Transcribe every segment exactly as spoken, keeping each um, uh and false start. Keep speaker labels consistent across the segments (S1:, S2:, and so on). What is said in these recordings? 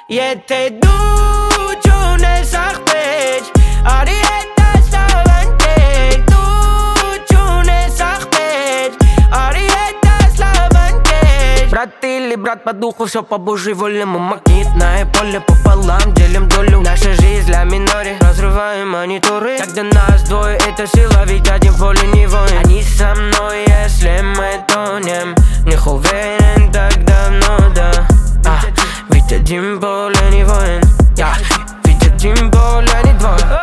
S1: Եթե դու չունես աղբեր, արի հետ ասավ ընկեր, դու չունես աղբեր, արի հետ ասավ ընկեր. Брат или брат по духу, все по божьей воле. Мы магнитное поле пополам, делим долю. Наша жизнь ля миноре, разрываем мониторы. Когда нас двое, это сила, ведь один в поле не воин. Они со мной, если мы тонем. В них уверен так давно, да. а, Ведь один в поле не воин, yeah. Ведь один в поле не двое.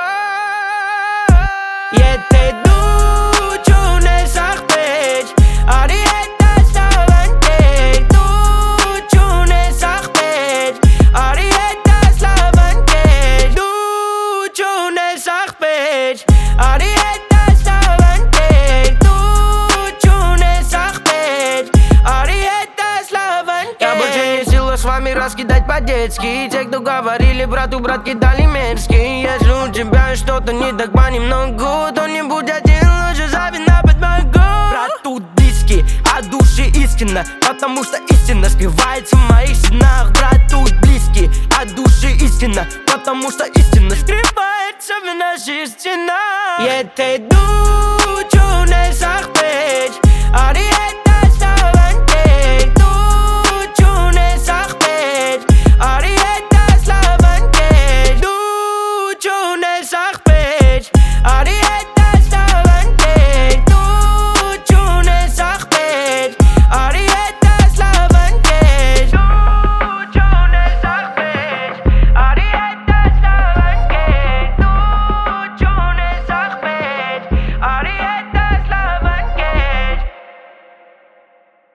S1: Եթե դու չունես աղբեր, արի հետ ասավ ընկեր, դու չունես աղբեր, արի հետ ասավ ընկեր, դու չունես աղբեր, արի հետ ասավ ընկեր, дու չունես աղբեր, արի հետ ասավ ընկեր. Я больше не в силах с вами раскидать по-детски. Те, кто говорили брату, брат, кидали мерзкий. Если у тебя что-то не так понемногу, то не будь один, лучше завинапать могу. Брат, тут диски, а души истина, потому что истина скрывается в моих стенах. Брат, тут близкий, а души истина, потому что истина скрывается в наших стенах. Եթե դու չունես աղբեր, արի